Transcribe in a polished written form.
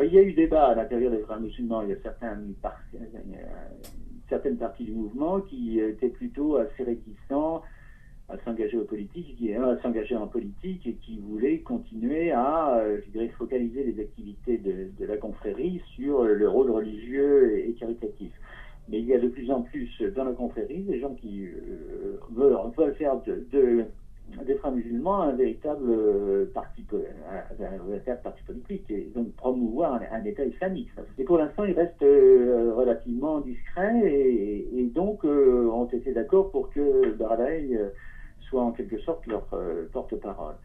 il y a eu débat à l'intérieur des frères musulmans. Il y a certaines parties du mouvement qui étaient plutôt assez réticents à s'engager en politique et qui voulaient continuer à, je dirais, focaliser les activités de la confrérie sur le rôle religieux et caritatif. Mais il y a de plus en plus dans la confrérie des gens qui veulent faire des frères musulmans un véritable parti politique et donc promouvoir un État islamique. Et pour l'instant, ils restent relativement discrets et donc ont été d'accord pour que Baradei soit en quelque sorte leur porte-parole.